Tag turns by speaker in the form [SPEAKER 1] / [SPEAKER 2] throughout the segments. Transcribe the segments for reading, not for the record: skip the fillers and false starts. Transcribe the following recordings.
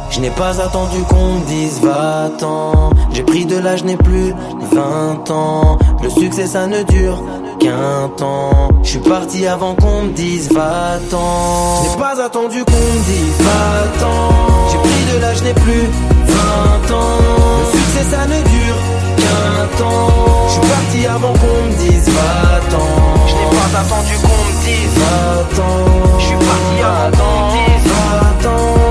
[SPEAKER 1] Je n'ai pas attendu qu'on me dise va-t'en. J'ai pris de l'âge, je n'ai plus 20 ans. Le succès ça ne dure qu'un temps. Je suis parti avant qu'on me dise va-t'en. Je n'ai pas attendu qu'on me dise va-t'en. J'ai pris de l'âge, je n'ai plus 20 ans. Le succès ça ne dure qu'un temps. Je suis parti avant qu'on me dise va-t'en. Je n'ai pas attendu qu'on me dise va-t'en. Je suis parti avant qu'on me dise va-t'en.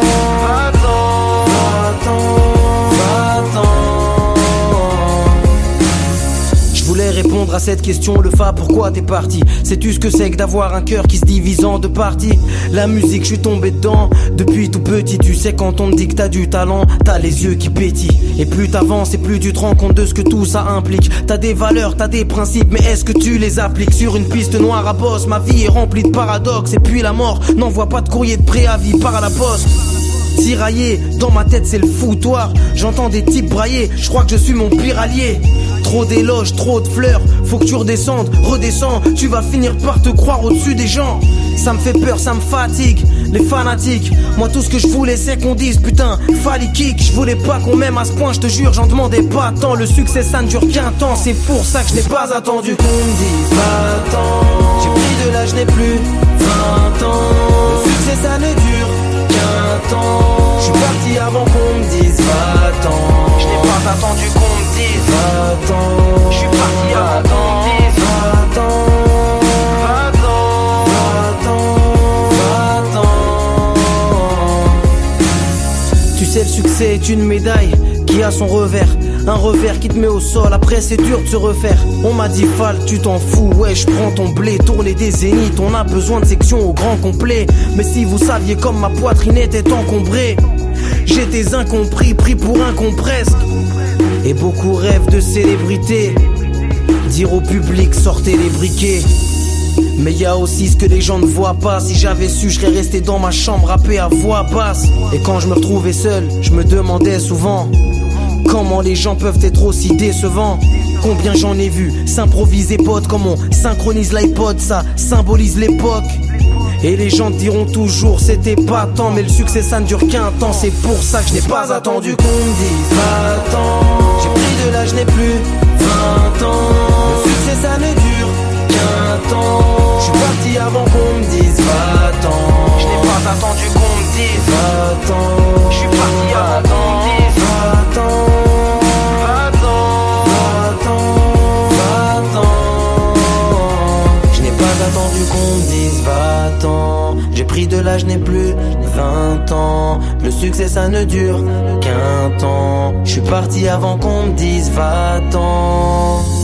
[SPEAKER 1] Je voulais répondre à cette question, le fa, pourquoi t'es parti? Sais-tu ce que c'est que d'avoir un cœur qui se divise en deux parties? La musique, je suis tombé dedans depuis tout petit. Tu sais quand on te dit que t'as du talent, t'as les yeux qui pétillent. Et plus t'avances et plus tu te rends compte de ce que tout ça implique. T'as des valeurs, t'as des principes, mais est-ce que tu les appliques? Sur une piste noire à bosse, ma vie est remplie de paradoxes. Et puis la mort n'envoie pas de courrier de préavis par la poste. Tiraillé, dans ma tête c'est le foutoir. J'entends des types brailler, je crois que je suis mon pire allié. Trop d'éloges, trop de fleurs, faut que tu redescendes, redescends. Tu vas finir par te croire au-dessus des gens. Ça me fait peur, ça me fatigue, les fanatiques. Moi tout ce que je voulais c'est qu'on dise putain, fallait kick. Je voulais pas qu'on m'aime à ce point, je te jure, j'en demandais pas tant. Le succès ça ne dure qu'un temps, c'est pour ça que je n'ai pas attendu qu'on me dise va-t'en. J'ai pris de l'âge, je n'ai plus 20 ans. Le succès ça ne dure qu'un temps. Je suis parti avant qu'on me dise va-t'en. Je n'ai pas attendu qu'on me dise va-t'en. Je suis parti avant qu'on me dise va-t'en. Tu sais, le succès est une médaille qui a son revers. Un revers qui te met au sol, après c'est dur de se refaire. On m'a dit Fall, tu t'en fous, ouais je prends ton blé. Tourner des zéniths, on a besoin de sections au grand complet. Mais si vous saviez comme ma poitrine était encombrée. J'étais incompris, pris pour un con presque. Et beaucoup rêvent de célébrité. Dire au public sortez les briquets. Mais y a aussi ce que les gens ne voient pas. Si j'avais su, je serais resté dans ma chambre rappé à voix basse. Et quand je me retrouvais seul, je me demandais souvent comment les gens peuvent être aussi décevants. Combien j'en ai vu s'improviser pote, comme on synchronise l'iPod, ça symbolise l'époque. Et les gens te diront toujours c'était pas tant, mais le succès ça ne dure qu'un temps. C'est pour ça que je n'ai pas attendu qu'on me dise va-t'en. J'ai pris de l'âge, je n'ai plus 20 ans. Le succès ça ne dure qu'un temps. Je suis parti avant qu'on me dise va-t'en. Je n'ai pas attendu qu'on me dise va-t'en. Je suis parti avant qu'on me dise va-t'en. Attendu qu'on me dise va-t'en. J'ai pris de l'âge, je n'ai plus 20 ans. Le succès ça ne dure qu'un temps. Je suis parti avant qu'on me dise va-t'en.